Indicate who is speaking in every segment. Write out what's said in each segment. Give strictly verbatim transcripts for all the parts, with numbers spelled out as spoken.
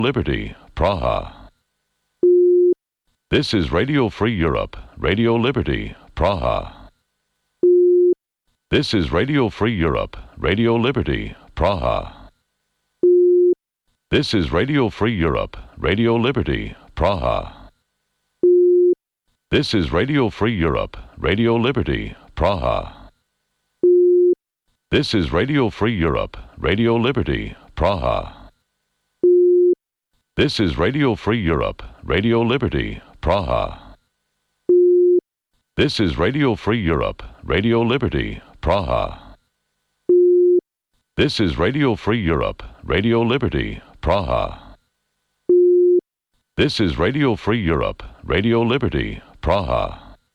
Speaker 1: Liberty, Praha. This is Radio Free Europe, Radio Liberty, Praha. This is Radio Free Europe, Radio Liberty, Praha. This is Radio Free Europe, Radio Liberty, Praha. This is Radio Free Europe, Radio Liberty, Praha. This is Radio Free Europe, Radio Liberty, Praha. This is Radio Free Europe, Radio Liberty, Praha. This is Radio Free Europe, Radio Liberty, Praha. This is Radio Free Europe, Radio Liberty, Praha. This is Radio Free Europe, Radio Liberty, Praha.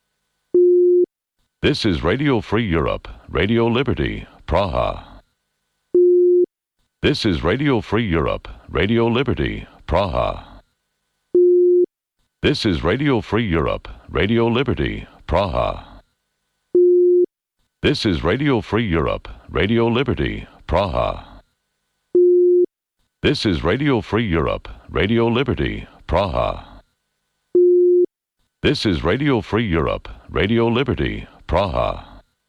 Speaker 1: This is Radio Free Europe, Radio Liberty, Praha. This is Radio Free Europe, Radio Liberty, Praha. This is Radio Free Europe, Radio Liberty, Praha. This is Radio Free Europe, Radio Liberty, Praha. This is Radio Free Europe, Radio Liberty, Praha. This is Radio Free Europe, Radio Liberty, Praha.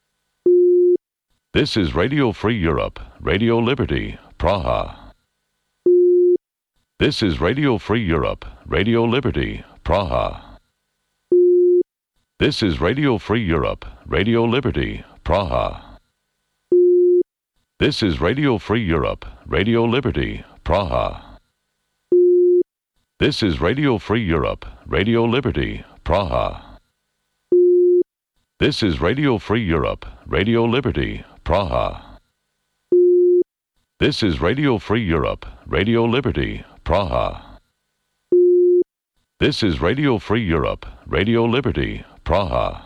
Speaker 1: This is Radio Free Europe, Radio Liberty, Praha. This is Radio Free Europe, Radio Liberty, Praha. This is Radio Free Europe, Radio Liberty, Praha. This is Radio Free Europe, Radio Liberty, Praha. This is Radio Free Europe, Radio Liberty, Praha. This is Radio Free Europe, Radio Liberty, Praha. This is Radio Free Europe, Radio Liberty, Praha. This is Radio Free Europe, Radio Liberty, Praha.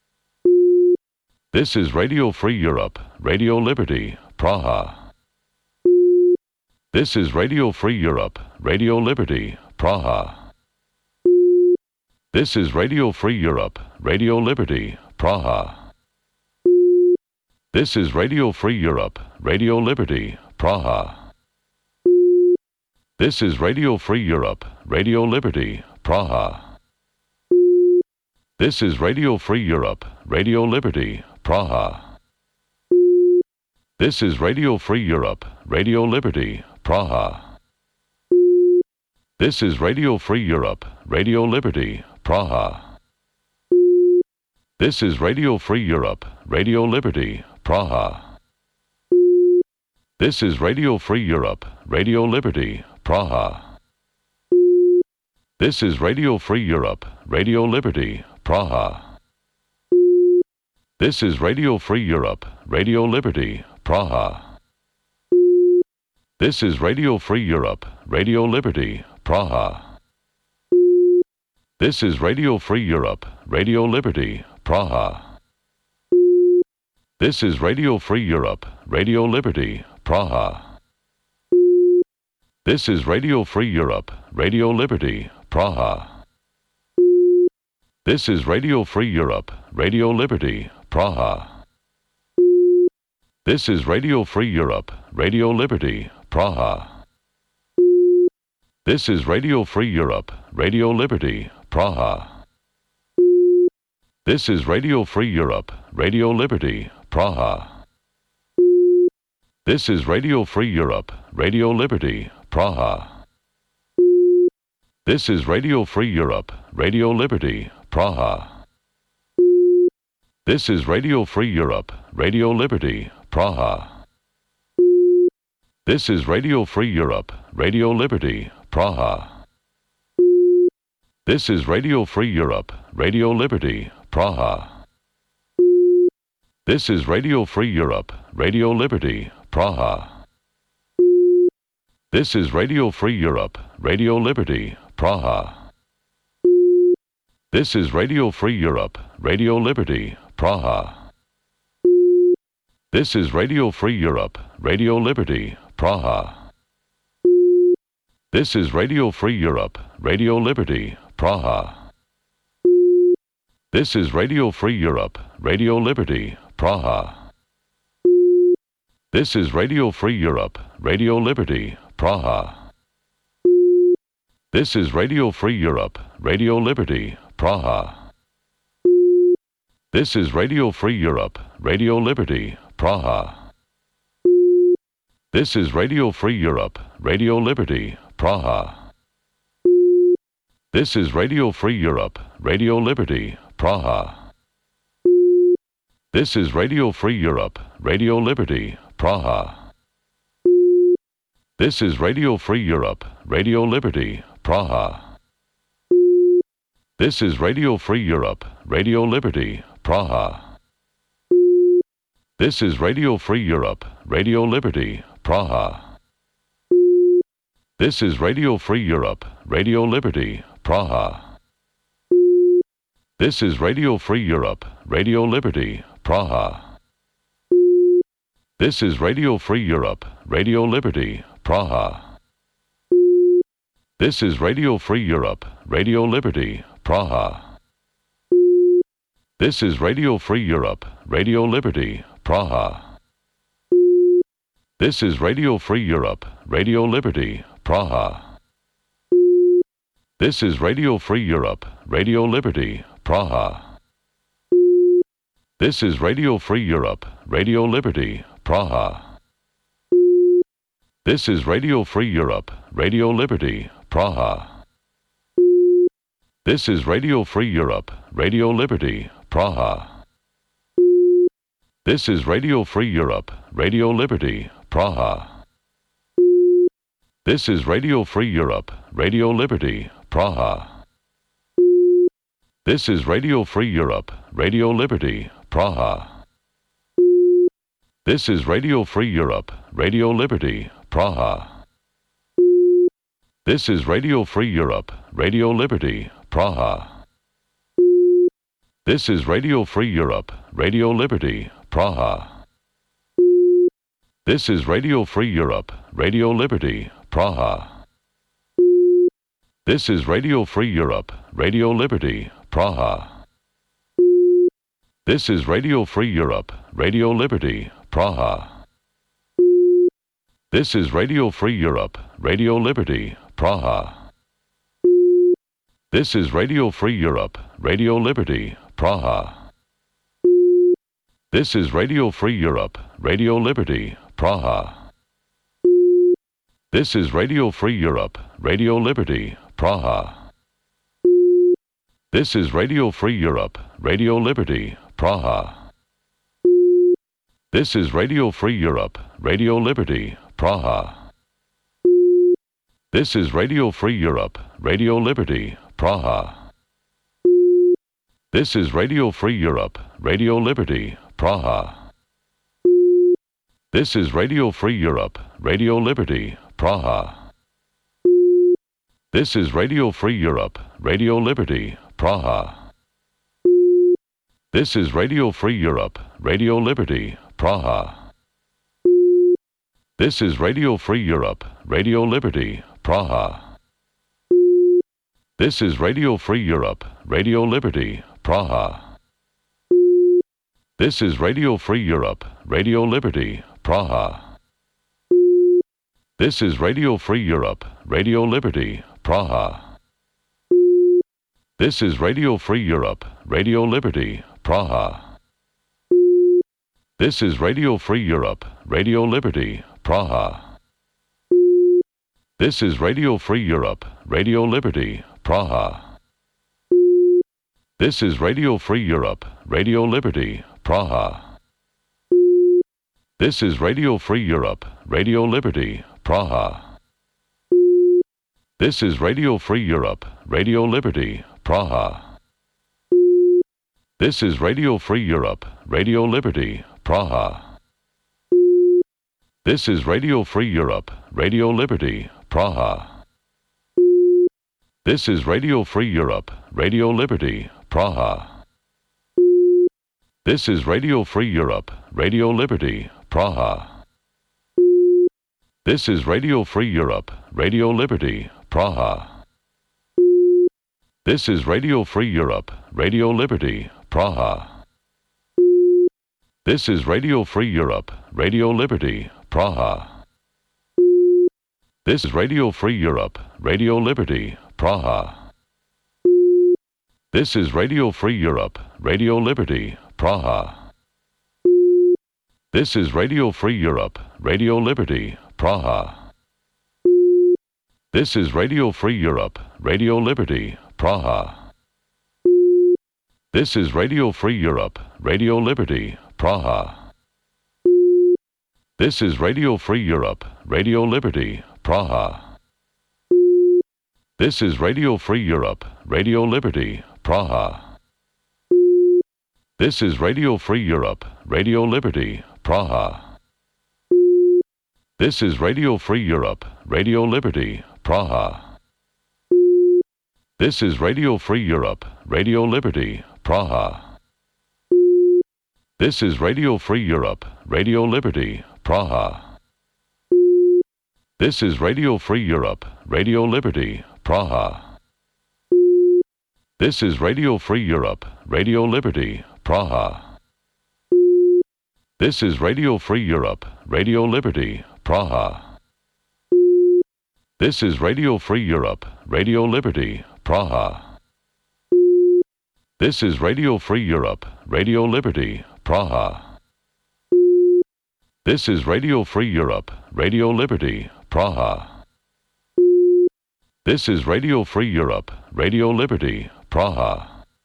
Speaker 1: This is Radio Free Europe, Radio Liberty, Praha. This is Radio Free Europe, Radio Liberty, Praha. This is Radio Free Europe, Radio Liberty, Praha. This is Radio Free Europe, Radio Liberty, Praha. This is Radio Free Europe, Radio Liberty, Praha. This is Radio Free Europe, Radio Liberty, Praha. This is Radio Free Europe, Radio Liberty, Praha. This is Radio Free Europe, Radio Liberty, Praha. This is Radio Free Europe, Radio Liberty, Praha. This is Radio Free Europe, Radio Liberty, Praha. This is Radio Free Europe, Radio Liberty, Praha. This is Radio Free Europe, Radio Liberty, Praha. This is Radio Free Europe, Radio Liberty, Praha. This is Radio Free Europe, Radio Liberty, Praha. This is Radio Free Europe, Radio Liberty, Praha. This is Radio Free Europe, Radio Liberty, Praha. This is Radio Free Europe, Radio Liberty, Praha. This is Radio Free Europe, Radio Liberty, Praha. This is Radio Free Europe, Radio Liberty, Praha. This is Radio Free Europe, Radio Liberty, Praha. This is Radio Free Europe, Radio Liberty, Praha. This is Radio Free Europe, Radio Liberty, Praha. This is Radio Free Europe, Radio Liberty, Praha. This is Radio Free Europe, Radio Liberty, Praha. This is Radio Free Europe, Radio Liberty, Praha. This is Radio Free Europe, Radio Liberty, Praha. This is Radio Free Europe, Radio Liberty, Praha. This is Radio Free Europe, Radio Liberty, Praha. This is Radio Free Europe, Radio Liberty, Praha. This is Radio Free Europe, Radio Liberty, Praha. This is Radio Free Europe, Radio Liberty, Praha. This is Radio Free Europe, Radio Liberty, Praha. This is Radio Free Europe, Radio Liberty, Praha. This is Radio Free Europe, Radio Liberty, Praha. This is Radio Free Europe, Radio Liberty, Praha. This is Radio Free Europe, Radio Liberty, Praha. This is Radio Free Europe, Radio Liberty, Praha. This is Radio Free Europe, Radio Liberty, Praha. This is Radio Free Europe, Radio Liberty, Praha. This is Radio Free Europe, Radio Liberty, Praha. This is Radio Free Europe, Radio Liberty, Praha. This is Radio Free Europe, Radio Liberty, Praha. This is Radio Free Europe, Radio Liberty, Praha. This is Radio Free Europe, Radio Liberty, Praha. This is Radio Free Europe, Radio Liberty, Praha. This is Radio Free Europe, Radio Liberty, Praha. This is Radio Free Europe, Radio Liberty, Praha. This is Radio Free Europe, Radio Liberty, Praha. This is Radio Free Europe, Radio Liberty, Praha. This is Radio Free Europe, Radio Liberty, Praha. This is Radio Free Europe, Radio Liberty, Praha. This is Radio Free Europe, Radio Liberty, Praha. This is Radio Free Europe, Radio Liberty, Praha. This is Radio Free Europe, Radio Liberty, Praha. This is Radio Free Europe, Radio Liberty, Praha. This is Radio Free Europe, Radio Liberty, Praha. This is Radio Free Europe, Radio Liberty, Praha. This is Radio Free Europe, Radio Liberty, Praha. This is Radio Free Europe, Radio Liberty, Praha. This is Radio Free Europe, Radio Liberty, Praha. This is Radio Free Europe, Radio Liberty, Praha. This is Radio Free Europe, Radio Liberty, Praha. This is Radio Free Europe, Radio Liberty, Praha. This is Radio Free Europe, Radio Liberty, Praha. This is Radio Free Europe, Radio Liberty, Praha. This is Radio Free Europe, Radio Liberty, Praha. This is Radio Free Europe, Radio Liberty, Praha. This is Radio Free Europe, Radio Liberty, Praha. This is Radio Free Europe, Radio Liberty, Praha. This is Radio Free Europe, Radio Liberty, Praha. This is Radio Free Europe, Radio Liberty, Praha. This is Radio Free Europe, Radio Liberty, Praha. This is Radio Free Europe, Radio Liberty, Praha. This is Radio Free Europe, Radio Liberty, Praha. This is Radio Free Europe, Radio Liberty, Praha. This is Radio Free Europe, Radio Liberty, Praha. This is Radio Free Europe, Radio Liberty, Praha. This is Radio Free Europe, Radio Liberty, Praha. This is Radio Free Europe, Radio Liberty, Praha. This is Radio Free Europe, Radio Liberty, Praha. This is Radio Free Europe, Radio Liberty, Praha. This is Radio Free Europe, Radio Liberty, Praha. This is Radio Free Europe, Radio Liberty, Praha. This is Radio Free Europe, Radio Liberty, Praha. This is Radio Free Europe, Radio Liberty, Praha. This is Radio Free Europe, Radio Liberty, Praha. This is Radio Free Europe, Radio Liberty, Praha. This is Radio Free Europe, Radio Liberty, Praha. This is Radio Free Europe, Radio Liberty, Praha. This is Radio Free Europe, Radio Liberty, Praha. This is Radio Free Europe, Radio Liberty, Praha. This is Radio Free Europe, Radio Liberty, Praha. This is Radio Free Europe, Radio Liberty, Praha. This is Radio Free Europe, Radio Liberty, Praha. This is Radio Free Europe, Radio Liberty, Praha. This is Radio Free Europe, Radio Liberty, Praha. This is Radio Free Europe, Radio Liberty, Praha. This is Radio Free Europe, Radio Liberty, Praha. This is Radio Free Europe, Radio Liberty, Praha. This is Radio Free Europe, Radio Liberty, Praha. This is Radio Free Europe, Radio Liberty, Praha. This is Radio Free Europe, Radio Liberty, Praha. This is Radio Free Europe, Radio Liberty, Praha. This is Radio Free Europe, Radio Liberty, Praha. This is Radio Free Europe, Radio Liberty, Praha.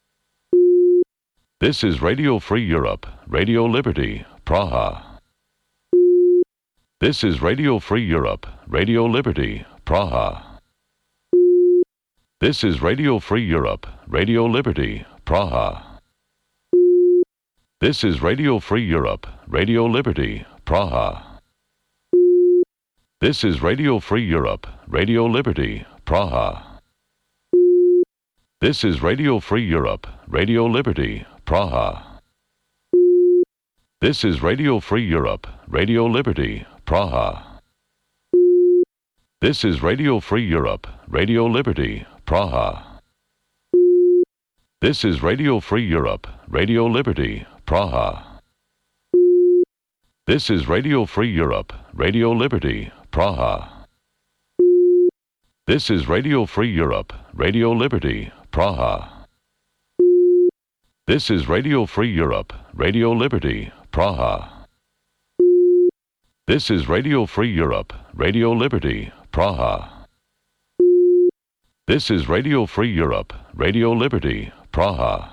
Speaker 1: This is Radio Free Europe, Radio Liberty, Praha. This is Radio Free Europe, Radio Liberty, Praha. This is Radio Free Europe, Radio Liberty, Praha. This is Radio Free Europe, Radio Liberty, Praha. This is Radio Free Europe, Radio Liberty, Praha. This is Radio Free Europe, Radio Liberty, Praha. This is Radio Free Europe, Radio Liberty, Praha. This is Radio Free Europe, Radio Liberty, Praha. This is Radio Free Europe, Radio Liberty, Praha. This is Radio Free Europe, Radio Liberty, Praha. This is Radio Free Europe, Radio Liberty, Praha. This is Radio Free Europe, Radio Liberty, Praha. This is Radio Free Europe, Radio Liberty, Praha. This is Radio Free Europe, Radio Liberty, Praha.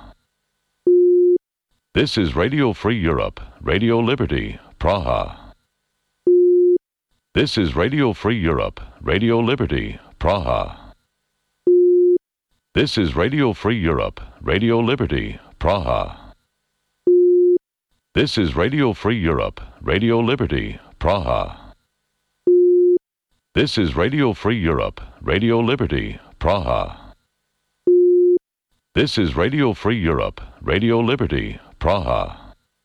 Speaker 1: This is Radio Free Europe, Radio Liberty, Praha. This is Radio Free Europe, Radio Liberty, Praha. This is Radio Free Europe, Radio Liberty, Praha. This is Radio Free Europe, Radio Liberty, Praha. This is Radio Free Europe, Radio Liberty, Praha. This is Radio Free Europe, Radio Liberty, Praha.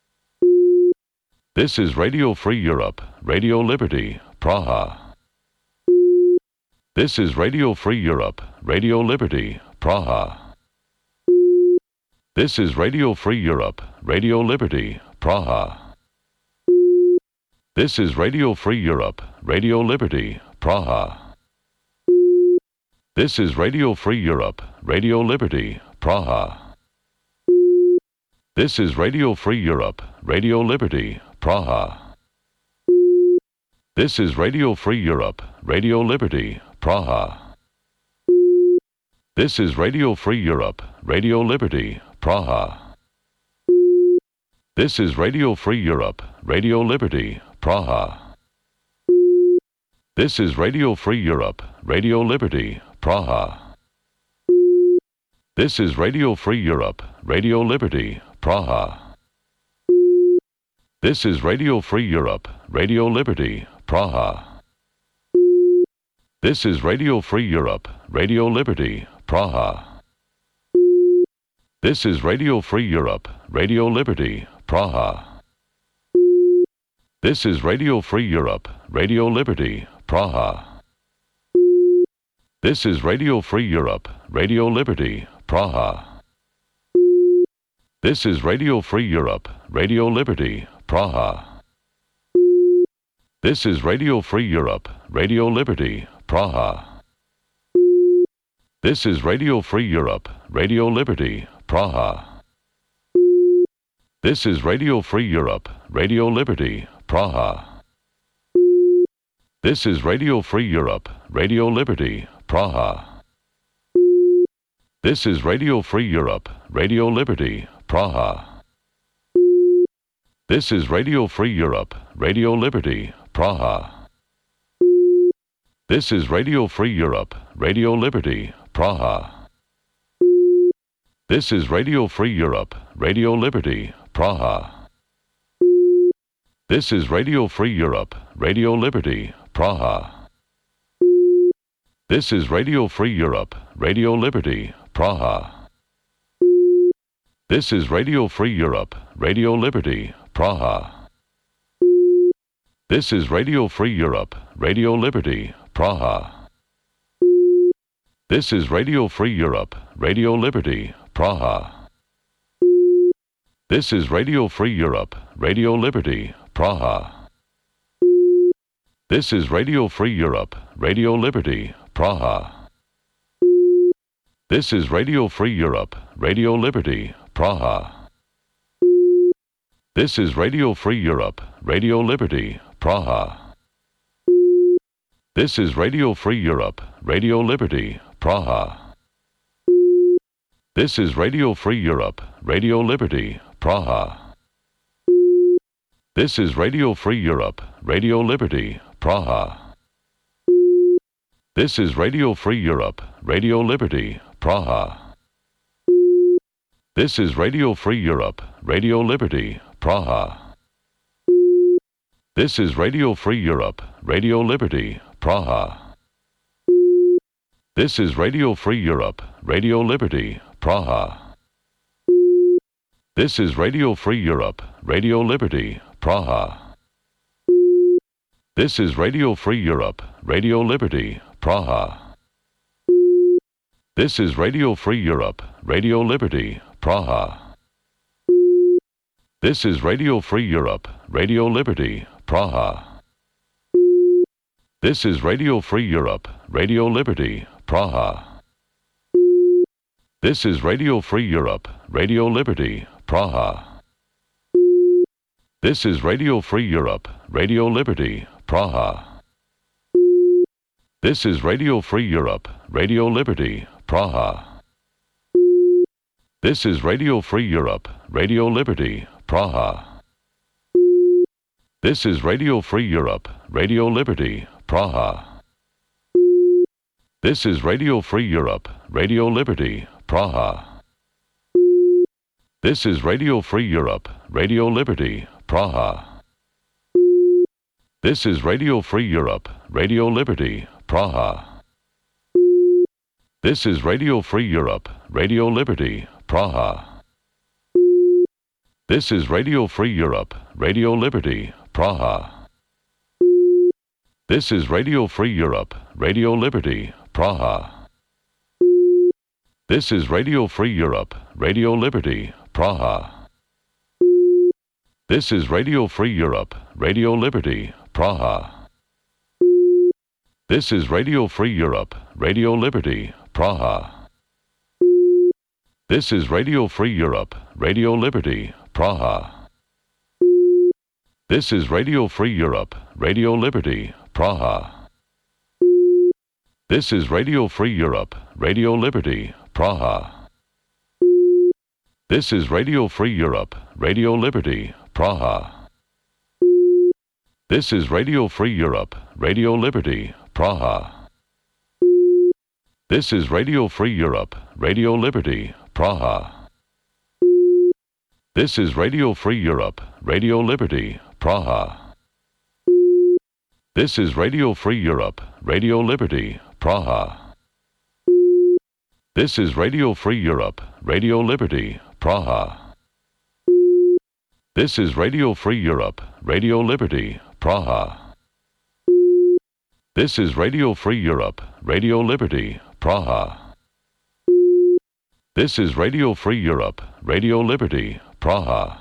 Speaker 1: This is Radio Free Europe, Radio Liberty, Praha. This is Radio Free Europe, Radio Liberty, Praha. This is Radio Free Europe, Radio Liberty, Praha. This is Radio Free Europe, Radio Liberty, Praha. This is Radio Free Europe, Radio Liberty, Praha. This is Radio Free Europe, Radio Liberty, Praha. This is Radio Free Europe, Radio Liberty, Praha. This is Radio Free Europe, Radio Liberty, Praha. This is Radio Free Europe, Radio Liberty, Praha. This is Radio Free Europe, Radio Liberty, Praha. This is Radio Free Europe, Radio Liberty, Praha. This is Radio Free Europe, Radio Liberty, Praha. This is Radio Free Europe, Radio Liberty, Praha. This is Radio Free Europe, Radio Liberty, Praha. This is Radio Free Europe, Radio Liberty, Praha. This is Radio Free Europe, Radio Liberty, Praha. This is Radio Free Europe, Radio Liberty, Praha. This is Radio Free Europe, Radio Liberty, Praha. This is Radio Free Europe, Radio Liberty, Praha. This is Radio Free Europe, Radio Liberty, Praha. This is Radio Free Europe, Radio Liberty, Praha. This is Radio Free Europe, Radio Liberty, Praha. This is Radio Free Europe, Radio Liberty, Praha. This is Radio Free Europe, Radio Liberty, Praha. This is Radio Free Europe, Radio Liberty, Praha. This is Radio Free Europe, Radio Liberty, Praha. This is Radio Free Europe, Radio Liberty, Praha. This is Radio Free Europe, Radio Liberty, Praha. This is Radio Free Europe, Radio Liberty, Praha. This is Radio Free Europe, Radio Liberty, Praha. This is Radio Free Europe, Radio Liberty, Praha. This is Radio Free Europe, Radio Liberty, Praha. This is Radio Free Europe, Radio Liberty, Praha. This is Radio Free Europe, Radio Liberty, Praha. This is Radio Free Europe, Radio Liberty, Praha. This is Radio Free Europe, Radio Liberty, Praha. This is Radio Free Europe, Radio Liberty, Praha. This is Radio Free Europe, Radio Liberty, Praha. This is Radio Free Europe, Radio Liberty, Praha. This is Radio Free Europe, Radio Liberty, Praha. This is Radio Free Europe, Radio Liberty, Praha. This is Radio Free Europe, Radio Liberty, Praha. This is Radio Free Europe, Radio Liberty, Praha. This is Radio Free Europe, Radio Liberty, Praha. This is Radio Free Europe, Radio Liberty, Praha. This is Radio Free Europe, Radio Liberty, Praha. This is Radio Free Europe, Radio Liberty, Praha. This is Radio Free Europe, Radio Liberty, Praha. This is Radio Free Europe, Radio Liberty, Praha. This is Radio Free Europe, Radio Liberty, Praha. This is Radio Free Europe, Radio Liberty, Praha. This is Radio Free Europe, Radio Liberty, Praha. This is Radio Free Europe, Radio Liberty, Praha. This is Radio Free Europe, Radio Liberty, Praha. This is Radio Free Europe, Radio Liberty, Praha. This is Radio Free Europe, Radio Liberty, Praha. This is Radio Free Europe, Radio Liberty, Praha. This is Radio Free Europe, Radio Liberty, Praha. This is Radio Free Europe, Radio Liberty, Praha. This is Radio Free Europe, Radio Liberty, Praha. This is Radio Free Europe, Radio Liberty, Praha. This is Radio Free Europe, Radio Liberty, Praha. This is Radio Free Europe, Radio Liberty, Praha. This is Radio Free Europe, Radio Liberty, Praha. This is Radio Free Europe, Radio Liberty, Praha. This is Radio Free Europe, Radio Liberty, Praha. This is Radio Free Europe, Radio Liberty, Praha. This is Radio Free Europe, Radio Liberty, Praha. This is Radio Free Europe, Radio Liberty, Praha. This is Radio Free Europe, Radio Liberty, Praha. This is Radio Free Europe, Radio Liberty, Praha. This is Radio Free Europe, Radio Liberty, Praha.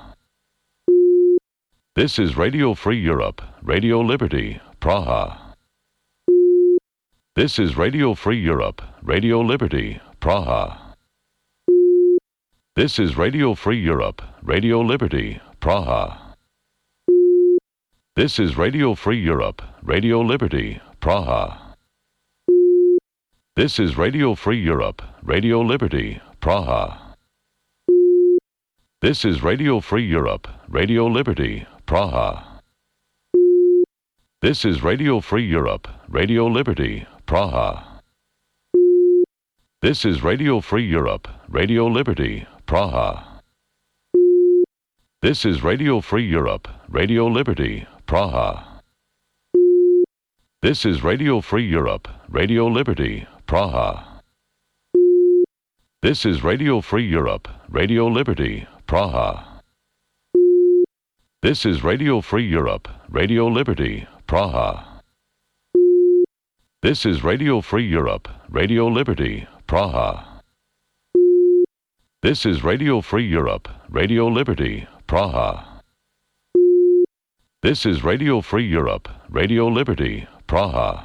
Speaker 1: This is Radio Free Europe, Radio Liberty, Praha. This is Radio Free Europe, Radio Liberty, Praha. This is Radio Free Europe, Radio Liberty, Praha. This is Radio Free Europe, Radio Liberty, Praha. This is Radio Free Europe, Radio Liberty, Praha. This is Radio Free Europe, Radio Liberty, Praha. This is Radio Free Europe, Radio Liberty, Praha. This is Radio Free Europe, Radio Liberty, Praha. This is Radio Free Europe, Radio Liberty, Praha. This is Radio Free Europe, Radio Liberty, Praha. This is Radio Free Europe, Radio Liberty, Praha. This is Radio Free Europe, Radio Liberty, Praha. This is Radio Free Europe, Radio Liberty, Praha. This is Radio Free Europe, Radio Liberty, Praha. This is Radio Free Europe, Radio Liberty, Praha.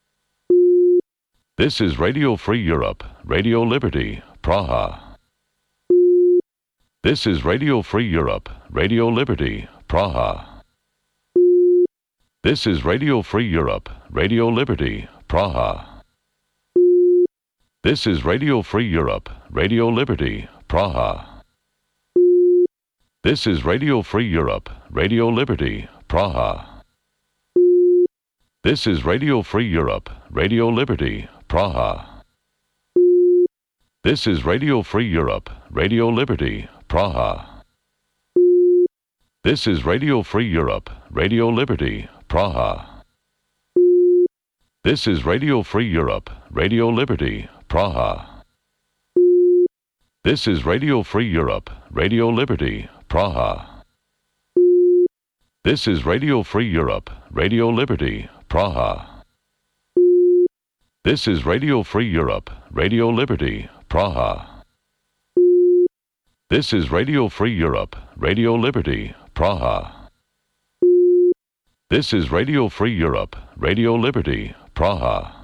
Speaker 1: This is Radio Free Europe, Radio Liberty, Praha. This is Radio Free Europe, Radio Liberty, Praha. This is Radio Free Europe, Radio Liberty, Praha. This is Radio Free Europe, Radio Liberty, Praha. This is Radio Free Europe, Radio Liberty, Praha. This is Radio Free Europe, Radio Liberty, Praha. This is Radio Free Europe, Radio Liberty, Praha. This is Radio Free Europe, Radio Liberty, Praha. This is Radio Free Europe, Radio Liberty, Praha. This is Radio Free Europe, Radio Liberty, Praha. This is Radio Free Europe, Radio Liberty, Praha. This is Radio Free Europe, Radio Liberty, Praha. This is Radio Free Europe, Radio Liberty, Praha. This is Radio Free Europe, Radio Liberty, Praha.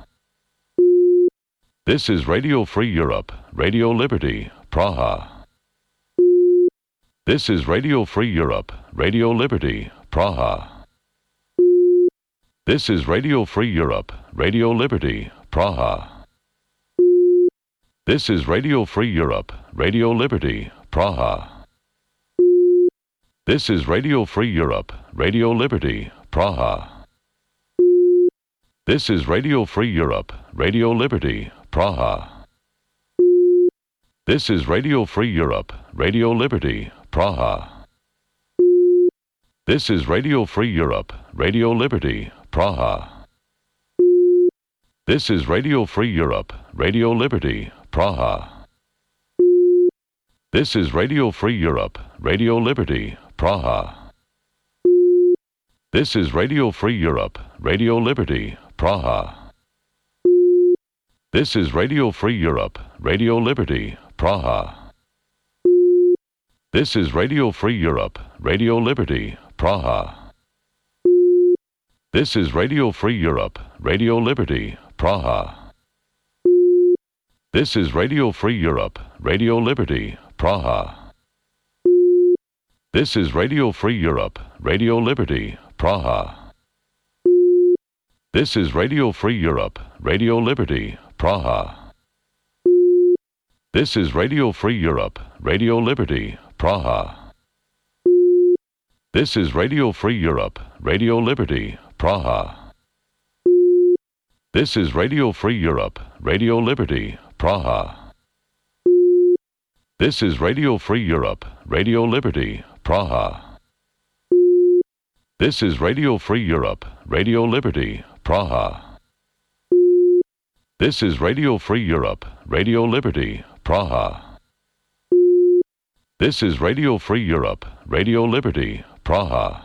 Speaker 1: This is Radio Free Europe, Radio Liberty, Praha. This is Radio Free Europe, Radio Liberty, Praha. This is Radio Free Europe, Radio Liberty, Praha. This is Radio Free Europe, Radio Liberty, Praha. This is Radio Free Europe, Radio Liberty, Praha. This is Radio Free Europe, Radio Liberty, Praha. This is Radio Free Europe, Radio Liberty, Praha. This is Radio Free Europe, Radio Liberty, Praha. This is Radio Free Europe, Radio Liberty, Praha. This is Radio Free Europe, Radio Liberty, Praha. This is Radio Free Europe, Radio Liberty, Praha. This is Radio Free Europe, Radio Liberty, Praha. This is Radio Free Europe, Radio Liberty, Praha. This is Radio Free Europe, Radio Liberty, Praha. This is Radio Free Europe, Radio Liberty, Praha. This is Radio Free Europe, Radio Liberty, Praha. This is Radio Free Europe, Radio Liberty, Praha. This is Radio Free Europe, Radio Liberty, Praha. This is Radio Free Europe, Radio Liberty, Praha. This is Radio Free Europe, Radio Liberty, Praha. This is Radio Free Europe, Radio Liberty, Praha. This is Radio Free Europe, Radio Liberty, Praha. This is Radio Free Europe, Radio Liberty, Praha. This is Radio Free Europe, Radio Liberty, Praha.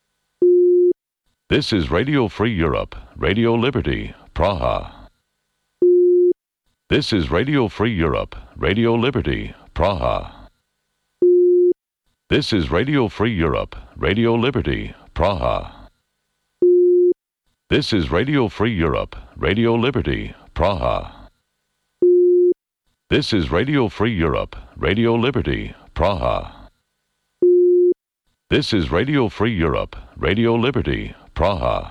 Speaker 1: This is Radio Free Europe, Radio Liberty, Praha. This is Radio Free Europe, Radio Liberty, Praha. This is Radio Free Europe, Radio Liberty, Praha. This is Radio Free Europe, Radio Liberty, Praha. This is Radio Free Europe, Radio Liberty, Praha. This is Radio Free Europe, Radio Liberty, Praha.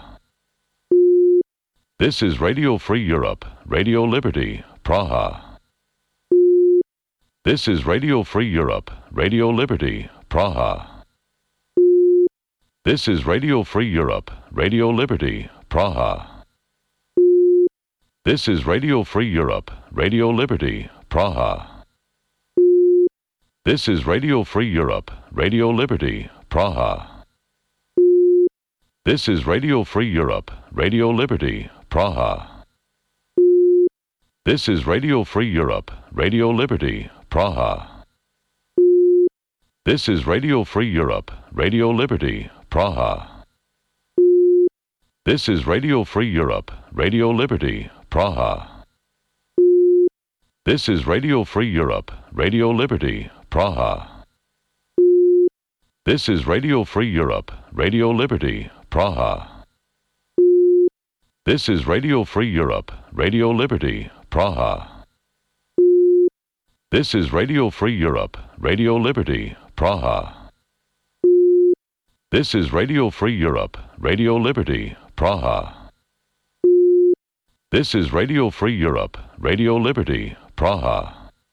Speaker 1: This is Radio Free Europe, Radio Liberty, Praha. This is Radio Free Europe, Radio Liberty, Praha. This is Radio Free Europe, Radio Liberty, Praha. This is Radio Free Europe, Radio Liberty, Praha. This is Radio Free Europe, Radio Liberty, Praha. This is Radio Free Europe, Radio Liberty, Praha. This is Radio Free Europe, Radio Liberty, Praha. This is Radio Free Europe, Radio Liberty, Praha. This is Radio Free Europe, Radio Liberty, Praha. This is Radio Free Europe, Radio Liberty, Praha. This is Radio Free Europe, Radio Liberty, Praha. This is Radio Free Europe, Radio Liberty, Praha. This is Radio Free Europe, Radio Liberty, Praha. This is Radio Free Europe, Radio Liberty, Praha. This is Radio Free Europe, Radio Liberty, Praha.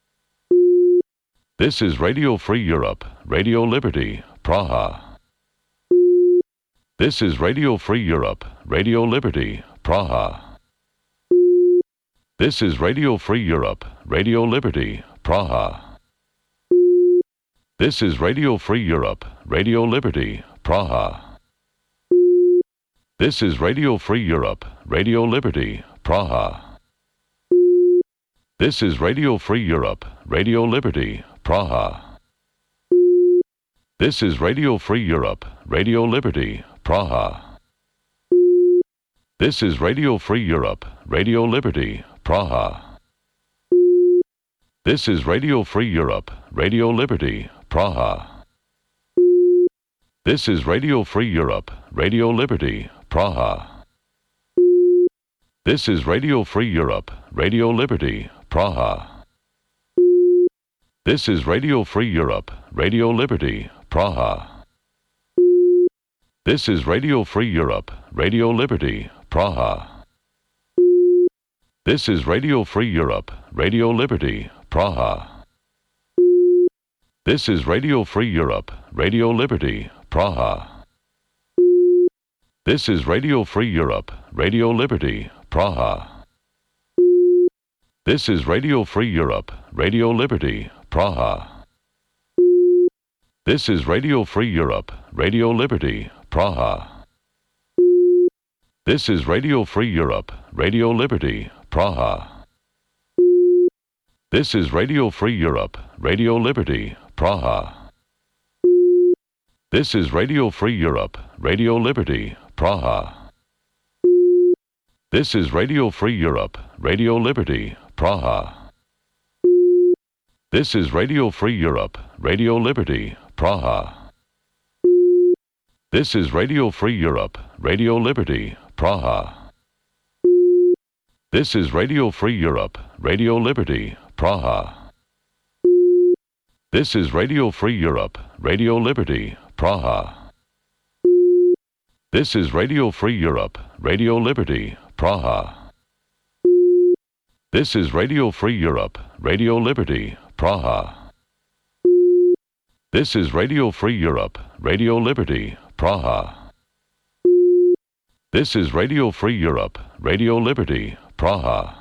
Speaker 1: This is Radio Free Europe, Radio Liberty, Praha. This is Radio Free Europe, Radio Liberty, Praha. This is Radio Free Europe, Radio Liberty, Praha. This is Radio Free Europe, Radio Liberty, Praha. This is Radio Free Europe, Radio Liberty, Praha. This is Radio Free Europe, Radio Liberty, Praha. This is Radio Free Europe, Radio Liberty, Praha. This is Radio Free Europe, Radio Liberty, Praha. This is Radio Free Europe, Radio Liberty, Praha. This is Radio Free Europe, Radio Liberty, Praha. This is Radio Free Europe, Radio Liberty, Praha. This is Radio Free Europe, Radio Liberty, Praha. This is Radio Free Europe, Radio Liberty, Praha. This is Radio Free Europe, Radio Liberty, Praha. This is Radio Free Europe, Radio Liberty, Praha. This is Radio Free Europe, Radio Liberty, Praha. This is Radio Free Europe, Radio Liberty, Praha. This is Radio Free Europe, Radio Liberty, Praha. This is Radio Free Europe, Radio Liberty, Praha. This is Radio Free Europe, Radio Liberty, Praha. This is Radio Free Europe, Radio Liberty, Praha. This is Radio Free Europe, Radio Liberty, Praha. This is Radio Free Europe, Radio Liberty, Praha. This is Radio Free Europe, Radio Liberty, Praha. This is Radio Free Europe, Radio Liberty, Praha. This is Radio Free Europe, Radio Liberty, Praha. This is Radio Free Europe, Radio Liberty, Praha. This is Radio Free Europe, Radio Liberty, Praha. This is Radio Free Europe, Radio Liberty, Praha. This is Radio Free Europe, Radio Liberty, Praha.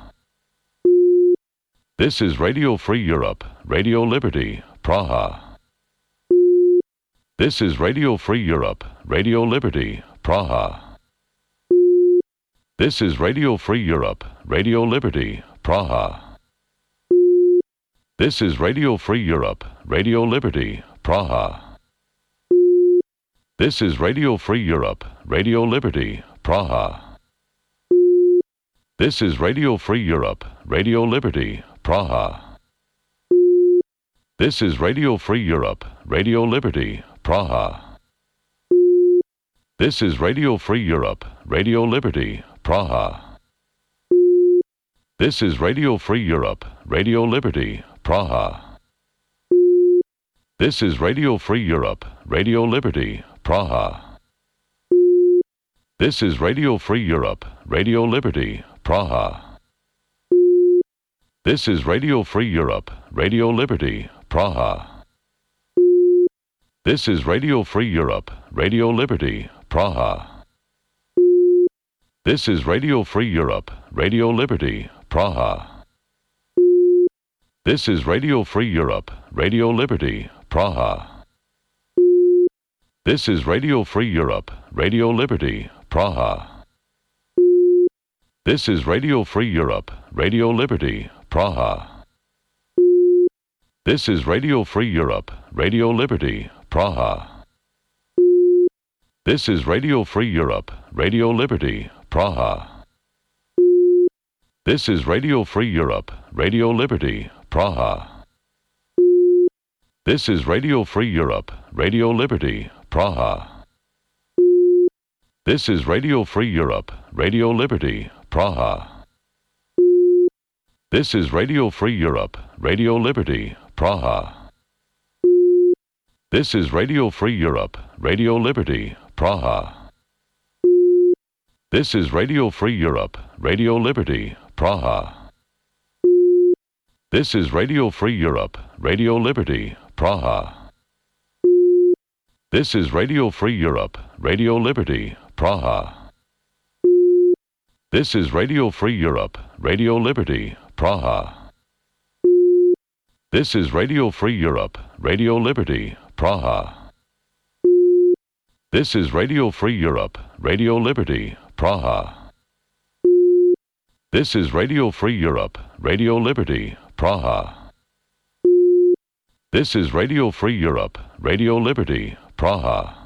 Speaker 1: This is Radio Free Europe, Radio Liberty, Praha. This is Radio Free Europe, Radio Liberty, Praha. This is Radio Free Europe, Radio Liberty, Praha. This is Radio Free Europe, Radio Liberty, Praha. This is Radio Free Europe, Radio Liberty, Praha. This is Radio Free Europe, Radio Liberty, Praha. This is Radio Free Europe, Radio Liberty, Praha. This is Radio Free Europe, Radio Liberty, Praha. This is Radio Free Europe, Radio Liberty, Praha. This is Radio Free Europe, Radio Liberty, Praha. This is Radio Free Europe, Radio Liberty, Praha. This is Radio Free Europe, Radio Liberty, Praha. This is Radio Free Europe, Radio Liberty, Praha. This is Radio Free Europe, Radio Liberty, Praha. This is Radio Free Europe, Radio Liberty, Praha. This is Radio Free Europe, Radio Liberty, Praha. This is Radio Free Europe, Radio Liberty, Praha. This is Radio Free Europe, Radio Liberty, Praha. This is Radio Free Europe, Radio Liberty, Praha. This is Radio Free Europe, Radio Liberty, Praha. This is Radio Free Europe, Radio Liberty, Praha. This is Radio Free Europe, Radio Liberty, Praha. This is Radio Free Europe, Radio Liberty, Praha. This is Radio Free Europe, Radio Liberty, Praha. This is Radio Free Europe, Radio Liberty, Praha. This is Radio Free Europe, Radio Liberty, Praha. This is Radio Free Europe, Radio Liberty, Praha. This is Radio Free Europe, Radio Liberty, Praha. This is Radio Free Europe, Radio Liberty, Praha. This is Radio Free Europe, Radio Liberty, Praha. This is Radio Free Europe, Radio Liberty, Praha. This is Radio Free Europe, Radio Liberty, Praha.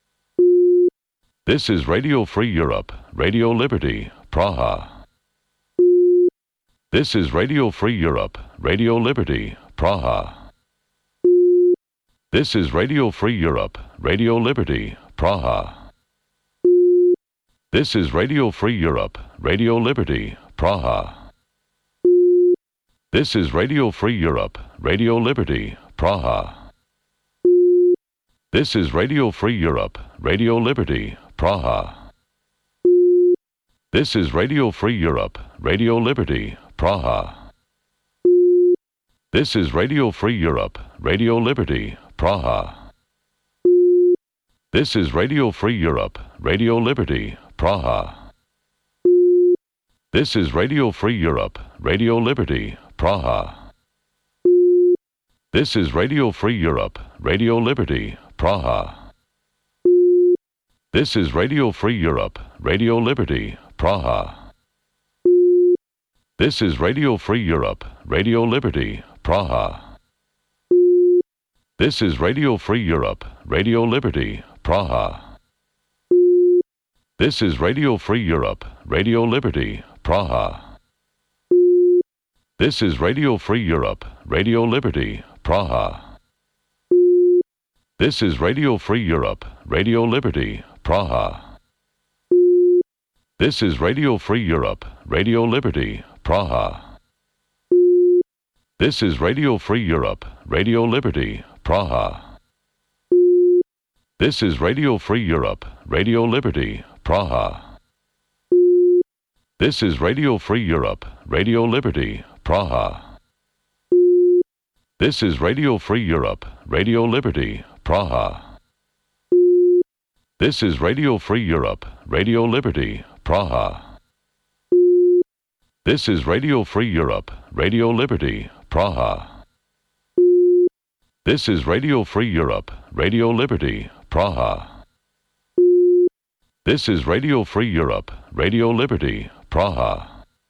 Speaker 1: This is Radio Free Europe, Radio Liberty, Praha. This is Radio Free Europe, Radio Liberty, Praha. This is Radio Free Europe, Radio Liberty, Praha. This is Radio Free Europe, Radio Liberty, Praha. This is Radio Free Europe, Radio Liberty, Praha. This is Radio Free Europe, Radio Liberty, Praha. This is Radio Free Europe, Radio Liberty, Praha. This is Radio Free Europe, Radio Liberty, Praha. This is Radio Free Europe, Radio Liberty, Praha. This is Radio Free Europe, Radio Liberty, Praha. This is Radio Free Europe, Radio Liberty, Praha. This is Radio Free Europe, Radio Liberty, Praha. This is Radio Free Europe, Radio Liberty, Praha. This is Radio Free Europe, Radio Liberty, Praha. This is Radio Free Europe, Radio Liberty, Praha. This is Radio Free Europe, Radio Liberty, Praha. This is Radio Free Europe, Radio Liberty, Praha. This is Radio Free Europe, Radio Liberty, Praha. This is Radio Free Europe, Radio Liberty, Praha. This is Radio Free Europe, Radio Liberty, Praha. This is Radio Free Europe, Radio Liberty, Praha. This is Radio Free Europe, Radio Liberty, Praha. This is Radio Free Europe, Radio Liberty, Praha. This is Radio Free Europe, Radio Liberty, Praha. This is Radio Free Europe, Radio Liberty, Praha. This is Radio Free Europe, Radio Liberty, Praha.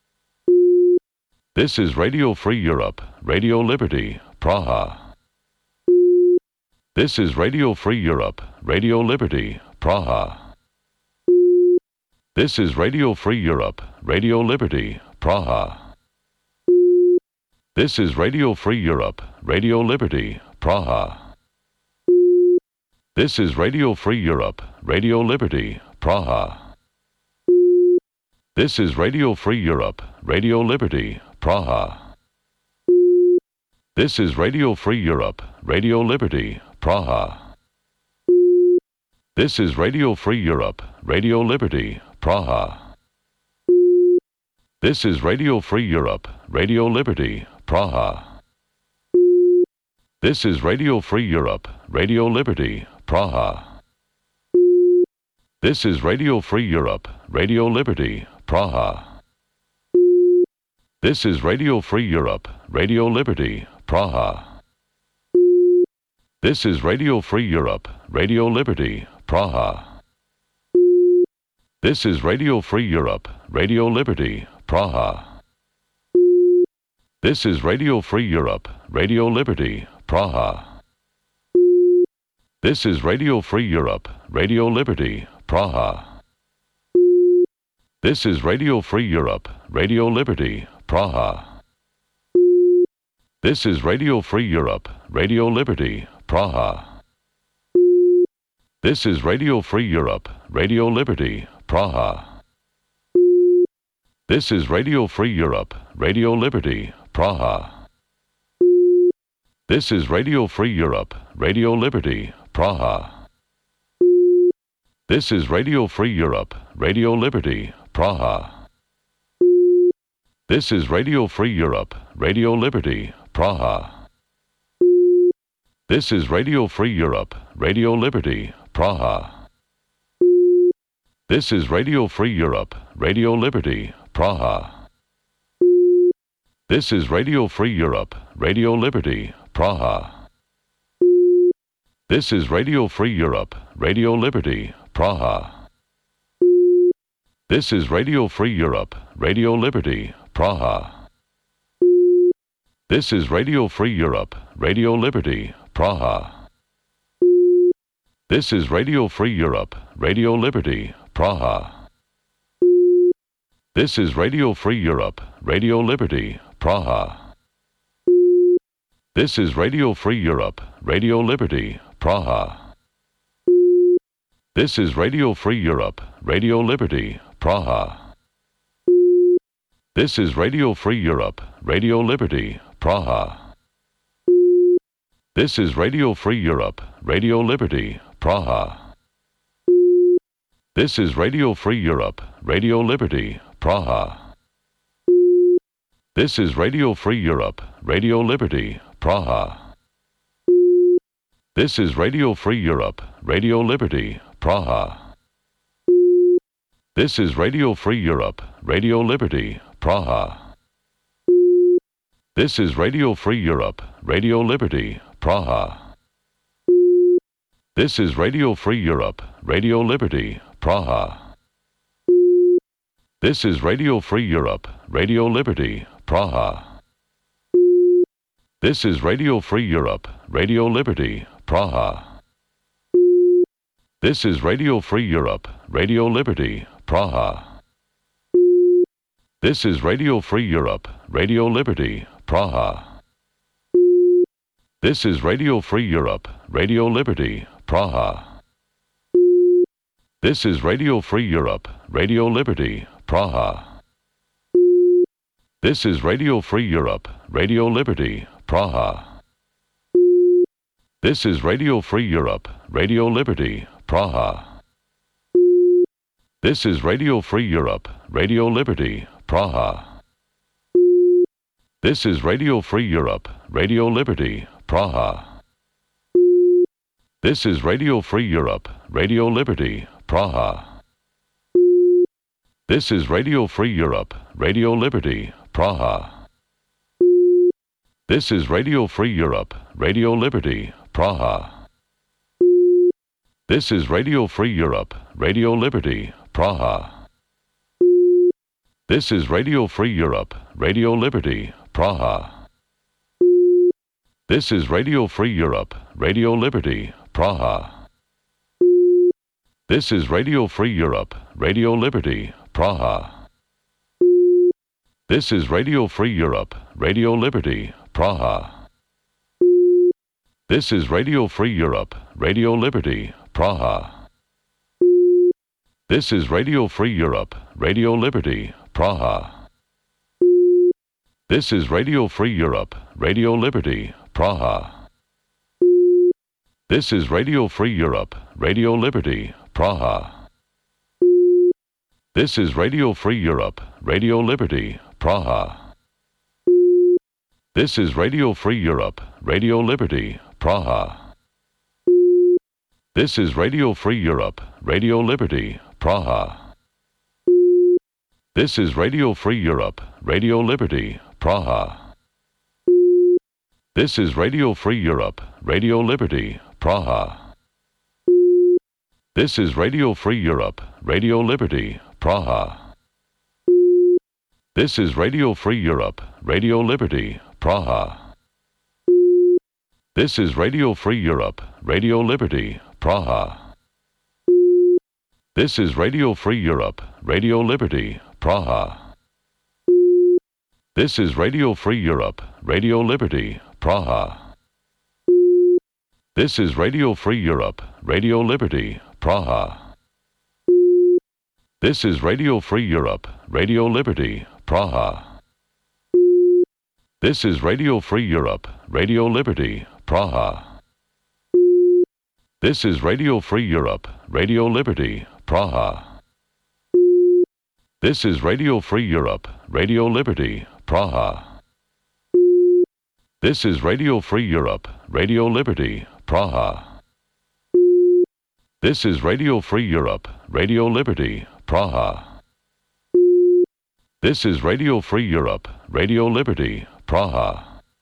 Speaker 1: This is Radio Free Europe, Radio Liberty, Praha. This is Radio Free Europe, Radio Liberty, Praha. This is Radio Free Europe, Radio Liberty, Praha. This is Radio Free Europe, Radio Liberty, Praha. This is Radio Free Europe, Radio Liberty, Praha. This is Radio Free Europe, Radio Liberty, Praha. This is Radio Free Europe, Radio Liberty, Praha. This is Radio Free Europe, Radio Liberty, Praha. This is Radio Free Europe, Radio Liberty, Praha. This is Radio Free Europe, Radio Liberty, Praha. This is Radio Free Europe, Radio Liberty, Praha. This is Radio Free Europe, Radio Liberty, Praha. This is Radio Free Europe, Radio Liberty, Praha. This is Radio Free Europe, Radio Liberty, Praha. This is Radio Free Europe, Radio Liberty, Praha. This is Radio Free Europe, Radio Liberty, Praha. This is Radio Free Europe, Radio Liberty, Praha. This is Radio Free Europe, Radio Liberty, Praha. This is Radio Free Europe, Radio Liberty, Praha. This is Radio Free Europe, Radio Liberty, Praha. This is Radio Free Europe, Radio Liberty, Praha. This is Radio Free Europe, Radio Liberty, Praha. This is Radio Free Europe, Radio Liberty, Praha. This is Radio Free Europe, Radio Liberty, Praha. This is Radio Free Europe, Radio Liberty, Praha. This is Radio Free Europe, Radio Liberty, Praha. This is Radio Free Europe, Radio Liberty, Praha. This is Radio Free Europe, Radio Liberty, Praha. This is Radio Free Europe, Radio Liberty, Praha. This is Radio Free Europe, Radio Liberty, Praha. This is Radio Free Europe, Radio Liberty, Praha. This is Radio Free Europe, Radio Liberty, Praha. This is Radio Free Europe, Radio Liberty, Praha. This is Radio Free Europe, Radio Liberty, Praha. This is Radio Free Europe, Radio Liberty, Praha. This is Radio Free Europe, Radio Liberty, Praha. This is Radio Free Europe, Radio Liberty, Praha. This is Radio Free Europe, Radio Liberty, Praha. This is Radio Free Europe, Radio Liberty, Praha. This is Radio Free Europe, Radio Liberty, Praha. This is Radio Free Europe, Radio Liberty, Praha. This is Radio Free Europe, Radio Liberty, Praha. This is Radio Free Europe, Radio Liberty, Praha. This is Radio Free Europe, Radio Liberty, Praha. This is Radio Free Europe, Radio Liberty, Praha. This is Radio Free Europe, Radio Liberty, Praha. This is Radio Free Europe, Radio Liberty, Praha. This is Radio Free Europe, Radio Liberty, Praha. This is Radio Free Europe, Radio Liberty, Praha. This is Radio Free Europe, Radio Liberty, Praha. This is Radio Free Europe, Radio Liberty, Praha. This is Radio Free Europe, Radio Liberty, Praha. This is Radio Free Europe, Radio Liberty, Praha. This is Radio Free Europe, Radio Liberty, Praha. This is Radio Free Europe, Radio Liberty, Praha. This is Radio Free Europe, Radio Liberty, Praha. This is Radio Free Europe, Radio Liberty, Praha. This is Radio Free Europe, Radio Liberty, Praha. This is Radio Free Europe, Radio Liberty, Praha. This is Radio Free Europe, Radio Liberty, Praha. This is Radio Free Europe, Radio Liberty, Praha. This is Radio Free Europe, Radio Liberty, Praha. This is Radio Free Europe, Radio Liberty, Praha. This is Radio Free Europe, Radio Liberty, Praha. This is Radio Free Europe, Radio Liberty, Praha. This is Radio Free Europe, Radio Liberty, Praha. This is Radio Free Europe, Radio Liberty, Praha. This is Radio Free Europe, Radio Liberty, Praha. This is Radio Free Europe, Radio Liberty, Praha. This is Radio Free Europe, Radio Liberty, Praha. This is Radio Free Europe, Radio Liberty, Praha. This is Radio Free Europe, Radio Liberty, Praha. This is Radio Free Europe, Radio Liberty, Praha. This is Radio Free Europe, Radio Liberty, Praha. This is Radio Free Europe, Radio Liberty, Praha. This is Radio Free Europe, Radio Liberty, Praha. This is Radio Free Europe, Radio Liberty, Praha. This is Radio Free Europe, Radio Liberty, Praha. This is Radio Free Europe, Radio Liberty, Praha. This is Radio Free Europe, Radio Liberty, Praha. This is Radio Free Europe, Radio Liberty, Praha.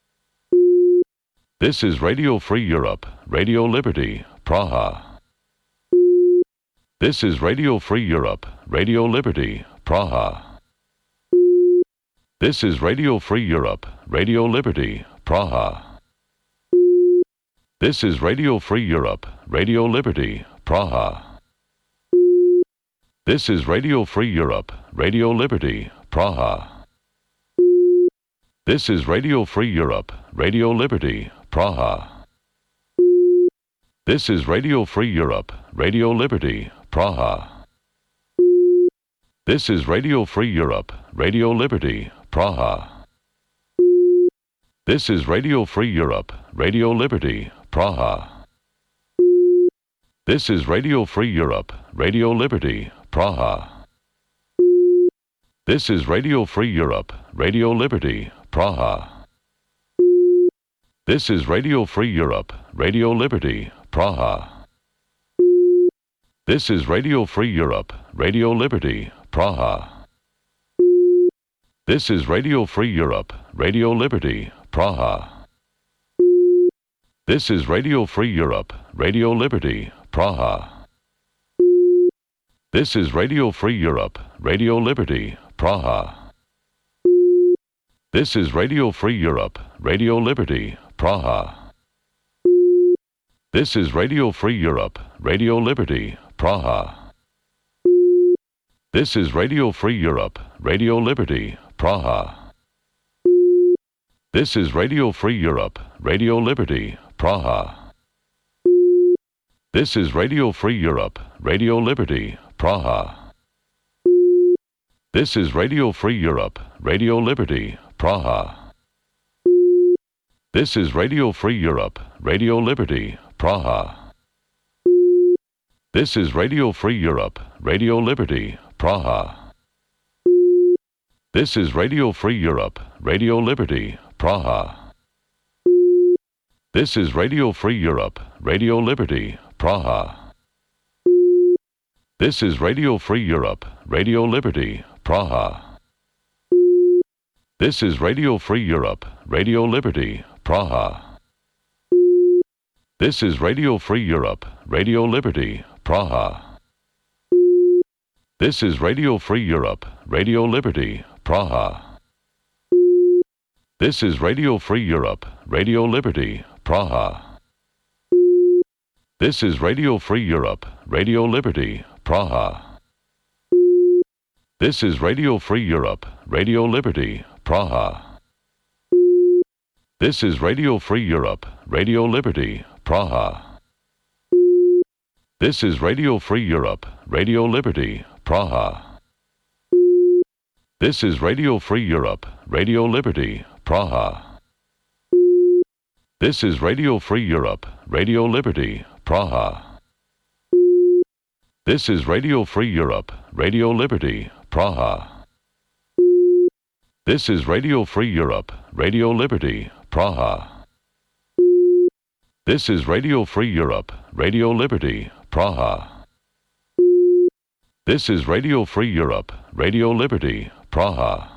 Speaker 1: This is Radio Free Europe, Radio Liberty, Praha. This is Radio Free Europe, Radio Liberty, Praha. This is Radio Free Europe, Radio Liberty, Praha. This is Radio Free Europe, Radio Liberty, Praha. This is Radio Free Europe, Radio Liberty, Praha. This is Radio Free Europe, Radio Liberty, Praha. This is Radio Free Europe, Radio Liberty, Praha. This is Radio Free Europe, Radio Liberty, Praha. This is Radio Free Europe, Radio Liberty, Praha. This is Radio Free Europe, Radio Liberty, Praha. This is Radio Free Europe, Radio Liberty, Praha. This is Radio Free Europe, Radio Liberty, Praha. This is Radio Free Europe, Radio Liberty, Praha. This is Radio Free Europe, Radio Liberty, Praha. This is Radio Free Europe, Radio Liberty, Praha. This is Radio Free Europe, Radio Liberty, Praha. This is Radio Free Europe, Radio Liberty, Praha. This is Radio Free Europe, Radio Liberty, Praha. This is Radio Free Europe, Radio Liberty, Praha. This is Radio Free Europe, Radio Liberty, Praha. This is Radio Free Europe, Radio Liberty, Praha. This is Radio Free Europe, Radio Liberty, Praha. This is Radio Free Europe, Radio Liberty, Praha. This is Radio Free Europe, Radio Liberty, Praha. This is Radio Free Europe, Radio Liberty, Praha. This is Radio Free Europe, Radio Liberty, Praha. This is Radio Free Europe, Radio Liberty, Praha. This is Radio Free Europe, Radio Liberty, Praha. This is Radio Free Europe, Radio Liberty, Praha. This is Radio Free Europe, Radio Liberty, Praha. This is Radio Free Europe, Radio Liberty, Praha. This is Radio Free Europe, Radio Liberty, Praha. This is Radio Free Europe, Radio Liberty, Praha. This is Radio Free Europe, Radio Liberty, Praha. This is Radio Free Europe, Radio Liberty, Praha. This is Radio Free Europe, Radio Liberty, Praha. This is Radio Free Europe, Radio Liberty, Praha. This is Radio Free Europe, Radio Liberty, Praha. This is Radio Free Europe, Radio Liberty, Praha. This is Radio Free Europe, Radio Liberty, Praha. This is Radio Free Europe, Radio Liberty, Praha.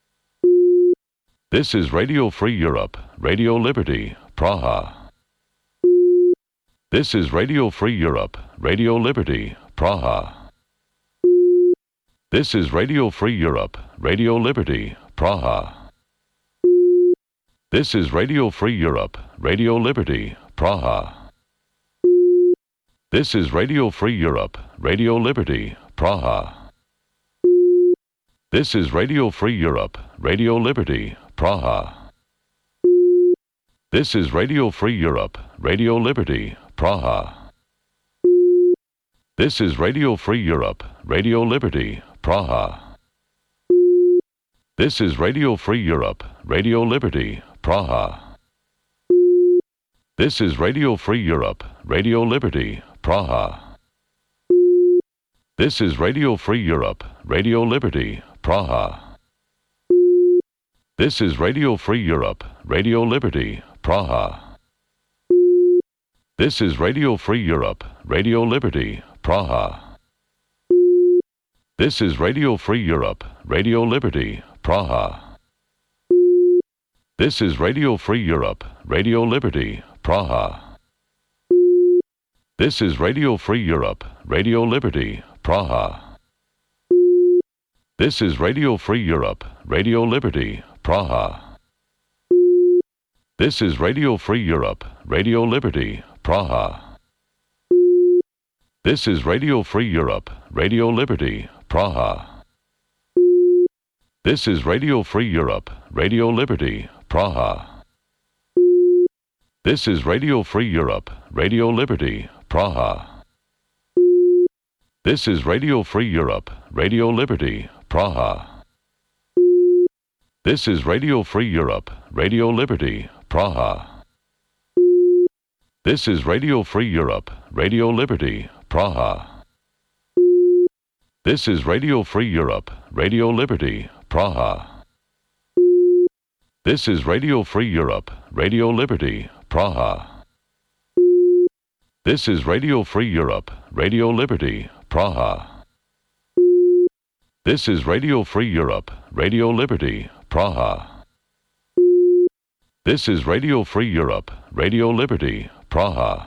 Speaker 1: This is Radio Free Europe, Radio Liberty, Praha. This is Radio Free Europe, Radio Liberty, Praha. This is Radio Free Europe, Radio Liberty, Praha. This is Radio Free Europe, Radio Liberty, Praha. This is Radio Free Europe, Radio Liberty, Praha. This is Radio Free Europe, Radio Liberty, Praha. This is Radio Free Europe, Radio Liberty, Praha. This is Radio Free Europe, Radio Liberty, Praha. This is Radio Free Europe, Radio Liberty, Praha. This is Radio Free Europe, Radio Liberty, Praha. This is Radio Free Europe, Radio Liberty, Praha. This is Radio Free Europe, Radio Liberty, Praha. This is Radio Free Europe, Radio Liberty, Praha. This is Radio Free Europe, Radio Liberty, Praha. This is Radio Free Europe, Radio Liberty, Praha. This is Radio Free Europe, Radio Liberty, Praha. This is Radio Free Europe, Radio Liberty, Praha. This is Radio Free Europe, Radio Liberty, Praha. This is Radio Free Europe, Radio Liberty, Praha. This is Radio Free Europe, Radio Liberty, Praha. This is Radio Free Europe, Radio Liberty, Praha. This is Radio Free Europe, Radio Liberty, Praha. This is Radio Free Europe, Radio Liberty, Praha. This is Radio Free Europe, Radio Liberty, Praha. This is Radio Free Europe, Radio Liberty, Praha. This is Radio Free Europe, Radio Liberty, Praha. This is Radio Free Europe, Radio Liberty, Praha. This is Radio Free Europe, Radio Liberty, Praha. This is Radio Free Europe, Radio Liberty, Praha.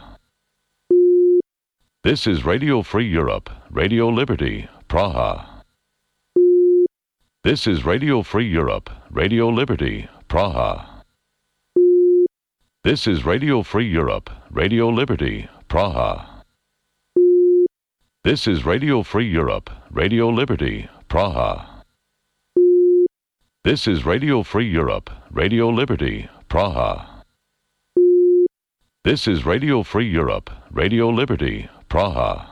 Speaker 1: This is Radio Free Europe, Radio Liberty, Praha. This is Radio Free Europe, Radio Liberty, Praha. This is Radio Free Europe, Radio Liberty, Praha. This is Radio Free Europe, Radio Liberty, Praha. This is Radio Free Europe, Radio Liberty, Praha. This is Radio Free Europe, Radio Liberty, Praha.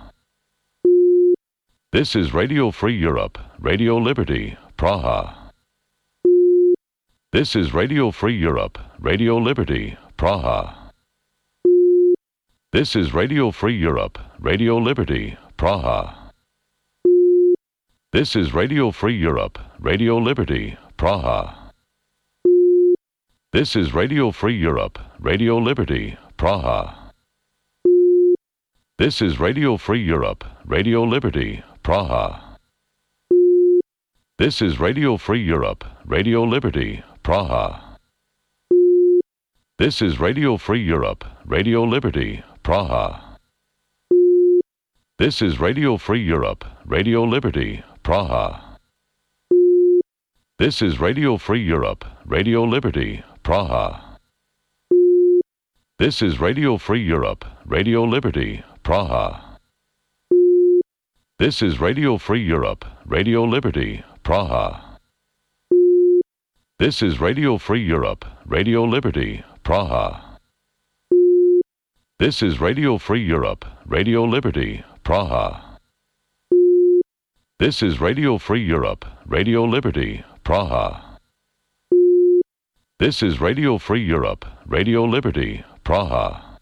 Speaker 1: This is Radio Free Europe, Radio Liberty, Praha. This is Radio Free Europe, Radio Liberty, Praha. This is Radio Free Europe, Radio Liberty, Praha. This is Radio Free Europe, Radio Liberty, Praha. This is Radio Free Europe, Radio Liberty, Praha. This is Radio Free Europe, Radio Liberty, Praha. This is Radio Free Europe, Radio Liberty, Praha. This is Radio Free Europe, Radio Liberty, Praha. This is Radio Free Europe, Radio Liberty, Praha. This is Radio Free Europe, Radio Liberty, Praha. This is Radio Free Europe, Radio Liberty, Praha. This is Radio Free Europe, Radio Liberty, Praha. This is Radio Free Europe, Radio Liberty, Praha. This is Radio Free Europe, Radio Liberty, Praha. This is Radio Free Europe, Radio Liberty, Praha. This is Radio Free Europe, Radio Liberty, Praha.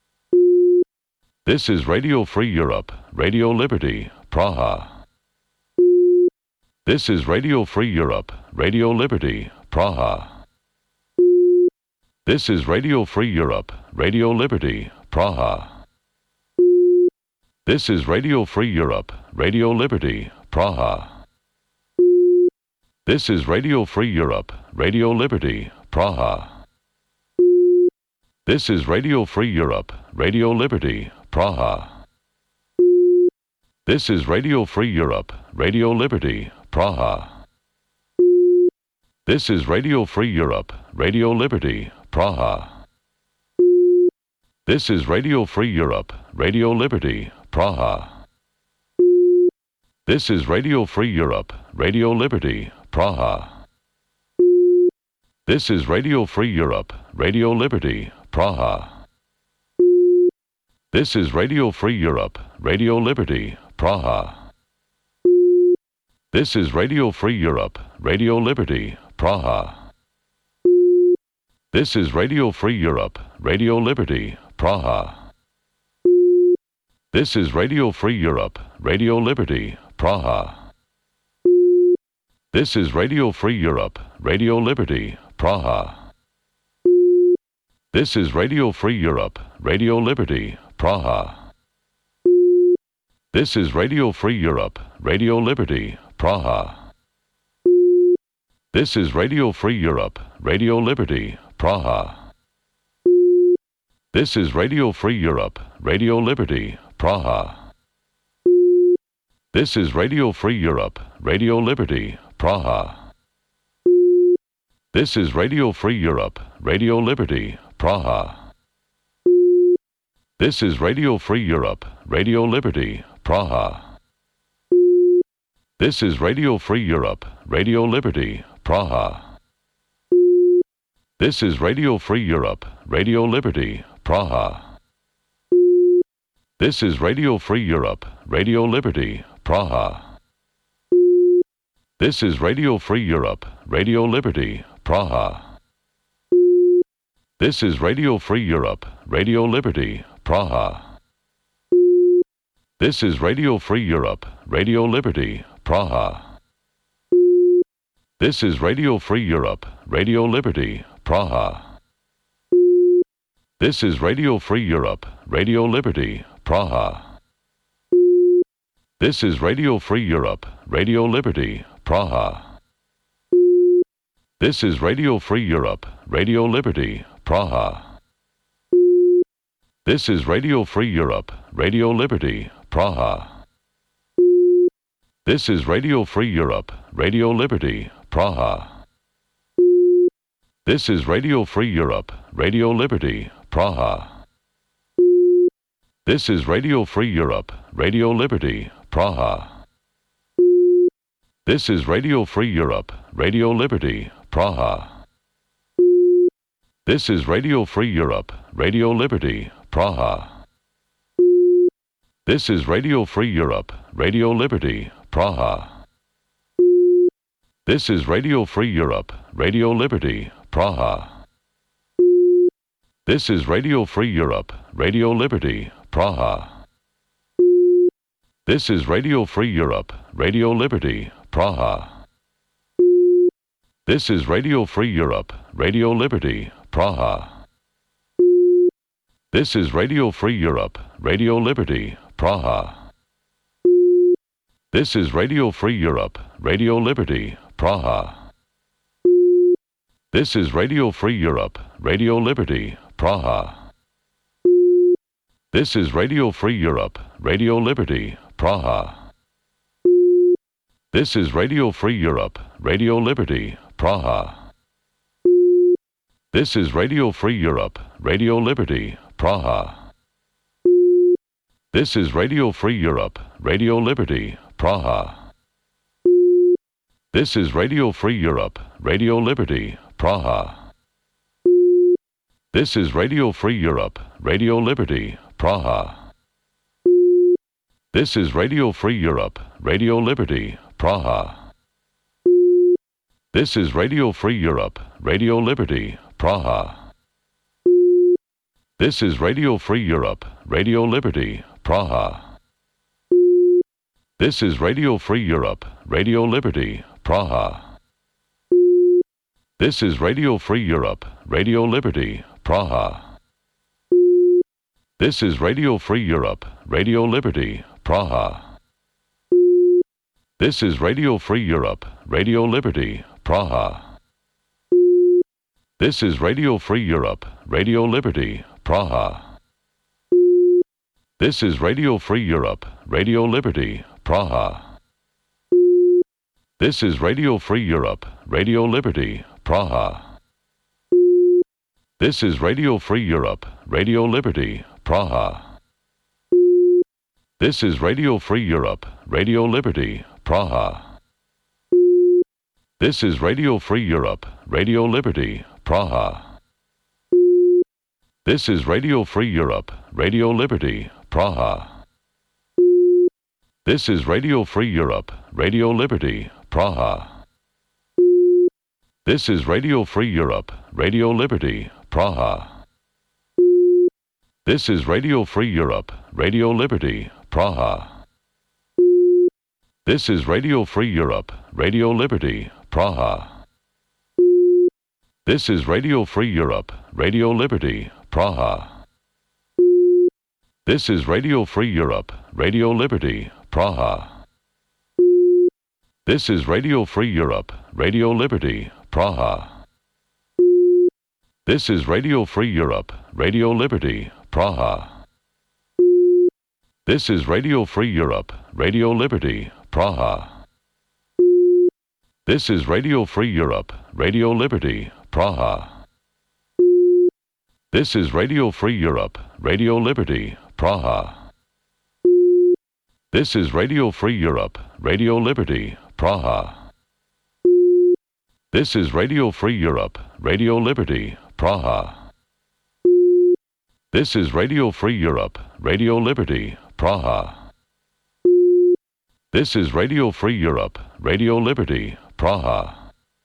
Speaker 1: This is Radio Free Europe, Radio Liberty, Praha. This is Radio Free Europe, Radio Liberty, Praha. This is Radio Free Europe, Radio Liberty, Praha. This is Radio Free Europe, Radio Liberty, Praha. This is Radio Free Europe, Radio Liberty, Praha. This is Radio Free Europe, Radio Liberty, Praha. This is Radio Free Europe, Radio Liberty, Praha. This is Radio Free Europe, Radio Liberty, Praha. This is Radio Free Europe, Radio Liberty, Praha. This is Radio Free Europe, Radio Liberty, Praha. This is Radio Free Europe, Radio Liberty, Praha. This is Radio Free Europe, Radio Liberty, Praha. This is Radio Free Europe, Radio Liberty, Praha. This is Radio Free Europe, Radio Liberty, Praha. This is Radio Free Europe, Radio Liberty, Praha. This is Radio Free Europe, Radio Liberty, Praha. This is Radio Free Europe, Radio Liberty, Praha. This is Radio Free Europe, Radio Liberty, Praha. This is Radio Free Europe, Radio Liberty, Praha. This is Radio Free Europe, Radio Liberty, Praha. This is Radio Free Europe, Radio Liberty, Praha. This is Radio Free Europe, Radio Liberty, Praha. This is Radio Free Europe, Radio Liberty, Praha. This is Radio Free Europe, Radio Liberty, Praha. This is Radio Free Europe, Radio Liberty, Praha. This is Radio Free Europe, Radio Liberty, Praha. This is Radio Free Europe, Radio Liberty, Praha. This is Radio Free Europe, Radio Liberty, Praha. This is Radio Free Europe, Radio Liberty, Praha. This is Radio Free Europe, Radio Liberty, Praha. This is Radio Free Europe, Radio Liberty, Praha. This is Radio Free Europe, Radio Liberty, Praha. This is Radio Free Europe, Radio Liberty, Praha. This is Radio Free Europe, Radio Liberty, Praha. This is Radio Free Europe, Radio Liberty, Praha. This is Radio Free Europe, Radio Liberty, Praha. This is Radio Free Europe, Radio Liberty, Praha. This is Radio Free Europe, Radio Liberty, Praha. This is Radio Free Europe, Radio Liberty, Praha. This is Radio Free Europe, Radio Liberty, Praha. This is Radio Free Europe, Radio Liberty, Praha. This is Radio Free Europe, Radio Liberty, Praha. This is Radio Free Europe, Radio Liberty, Praha. This is Radio Free Europe, Radio Liberty, Praha. This is Radio Free Europe, Radio Liberty, Praha. This is Radio Free Europe, Radio Liberty, Praha. This is Radio Free Europe, Radio Liberty, Praha. This is Radio Free Europe, Radio Liberty, Praha. This is Radio Free Europe, Radio Liberty, Praha. This is Radio Free Europe, Radio Liberty, Praha. This is Radio Free Europe, Radio Liberty, Praha. This is Radio Free Europe, Radio Liberty, Praha. This is Radio Free Europe, Radio Liberty, Praha. This is Radio Free Europe, Radio Liberty, Praha. This is Radio Free Europe, Radio Liberty, Praha. This is Radio Free Europe, Radio Liberty, Praha. This is Radio Free Europe, Radio Liberty, Praha. This is Radio Free Europe, Radio Liberty, Praha. This is Radio Free Europe, Radio Liberty, Praha. This is Radio Free Europe, Radio Liberty, Praha. This is Radio Free Europe, Radio Liberty, Praha. This is Radio Free Europe, Radio Liberty, Praha. This is Radio Free Europe, Radio Liberty, Praha. This is Radio Free Europe, Radio Liberty, Praha. This is Radio Free Europe, Radio Liberty, Praha. This is Radio Free Europe, Radio Liberty, Praha. This is Radio Free Europe, Radio Liberty, Praha. This is Radio Free Europe, Radio Liberty, Praha. This is Radio Free Europe, Radio Liberty, Praha. This is Radio Free Europe, Radio Liberty, Praha. This is Radio Free Europe, Radio Liberty, Praha. This is Radio Free Europe, Radio Liberty, Praha. This is Radio Free Europe, Radio Liberty, Praha. This is Radio Free Europe, Radio Liberty, Praha. This is Radio Free Europe, Radio Liberty, Praha. This is Radio Free Europe, Radio Liberty, Praha. This is Radio Free Europe, Radio Liberty, Praha. This is Radio Free Europe, Radio Liberty, Praha. This is Radio Free Europe, Radio Liberty, Praha. This is Radio Free Europe, Radio Liberty, Praha. This is Radio Free Europe, Radio Liberty, Praha. This is Radio Free Europe, Radio Liberty, Praha.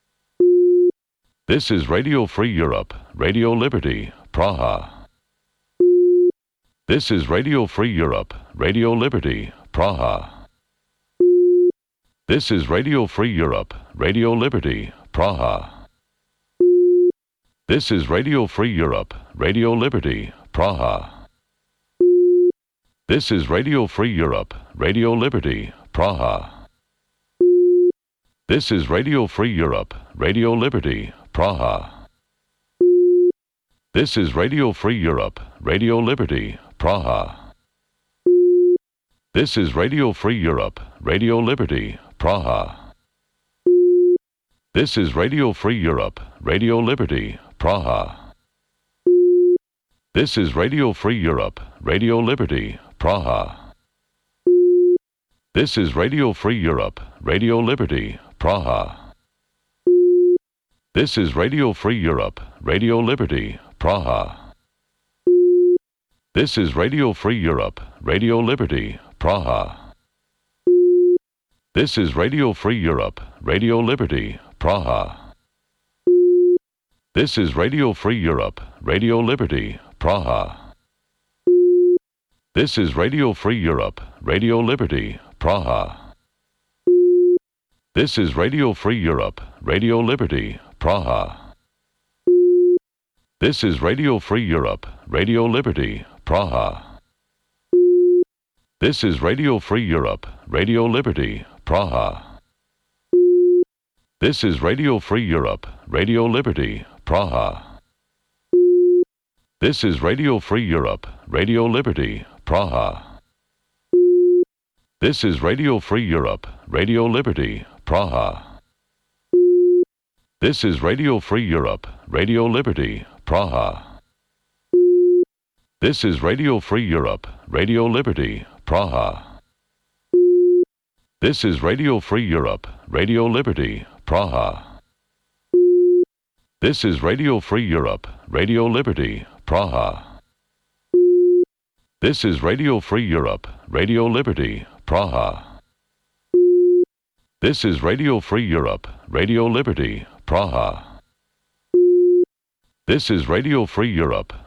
Speaker 1: This is Radio Free Europe, Radio Liberty, Praha. This is Radio Free Europe, Radio Liberty, Praha. This is Radio Free Europe, Radio Liberty, Praha. This is Radio Free Europe, Radio Liberty, Praha. This is Radio Free Europe, Radio Liberty, Praha. This is Radio Free Europe, Radio Liberty, Praha. This is Radio Free Europe, Radio Liberty, Praha. This is Radio Free Europe, Radio Liberty, Praha. This is Radio Free Europe, Radio Liberty, Praha. This is Radio Free Europe, Radio Liberty, Praha. This is Radio Free Europe, Radio Liberty, Praha. This is Radio Free Europe, Radio Liberty, Praha. This is Radio Free Europe, Radio Liberty, Praha. This is Radio Free Europe, Radio Liberty, Praha. This is Radio Free Europe, Radio Liberty, Praha. This is Radio Free Europe, Radio Liberty, Praha. This is Radio Free Europe, Radio Liberty, Praha. This is Radio Free Europe, Radio Liberty, Praha. This is Radio Free Europe, Radio Liberty, Praha. This is Radio Free Europe, Radio Liberty, Praha. This is Radio Free Europe, Radio Liberty, Praha. This is Radio Free Europe, Radio Liberty, Praha. This is Radio Free Europe, Radio Liberty, Praha. This is Radio Free Europe, Radio Liberty, Praha. This is Radio Free Europe, Radio Liberty, Praha. This is Radio Free Europe, Radio Liberty, Praha. This is Radio Free Europe, Radio Liberty, Praha. This is Radio Free Europe, Radio Liberty, Praha. This is Radio Free Europe,